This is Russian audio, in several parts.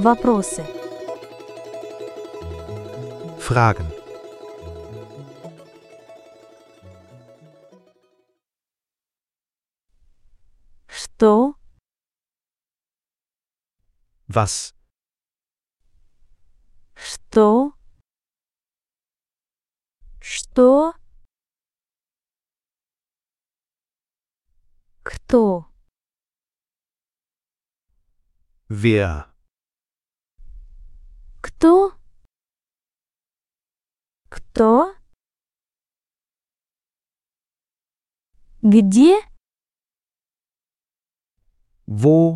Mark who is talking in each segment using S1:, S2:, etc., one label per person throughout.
S1: Вопросы.
S2: Fragen.
S1: Что?
S2: Was?
S1: Что? Что? Кто?
S2: Wer?
S1: Кто? Кто? Где?
S2: Wo?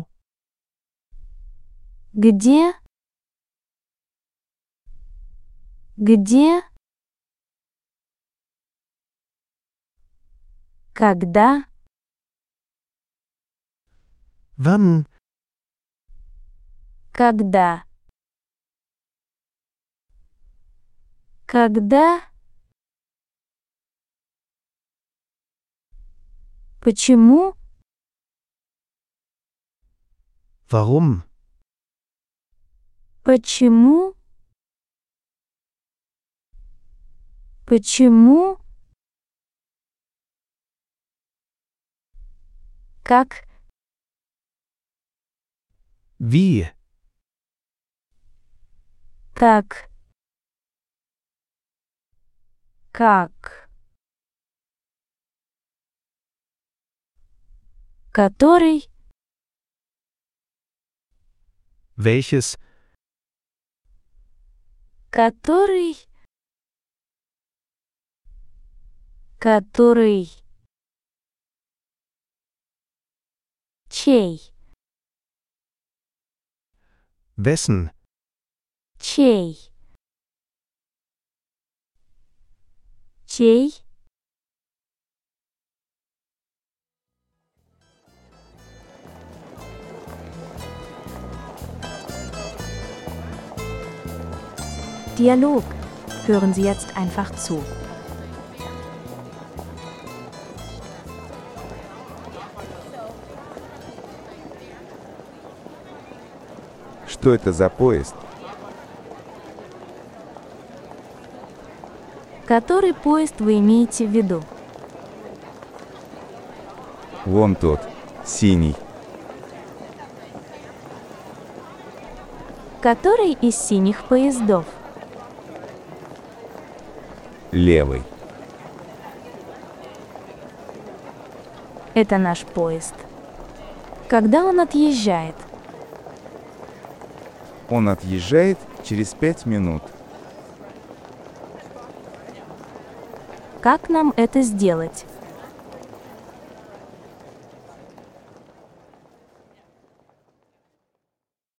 S1: Где? Где? Когда?
S2: Wann?
S1: Когда? Когда? Почему?
S2: Warum?
S1: Почему? Почему? Как?
S2: Wie?
S1: Как? Как? Который?
S2: Welches?
S1: Который? Который? Чей?
S2: Wessen?
S1: Чей? Чей? Dialog. Hören Sie jetzt einfach zu.
S3: Что это за поезд?
S1: Который поезд вы имеете в виду?
S3: Вон тот, синий.
S1: Который из синих поездов?
S3: Левый.
S1: Это наш поезд. Когда он отъезжает?
S3: Он отъезжает через 5 минут.
S1: Как нам это сделать?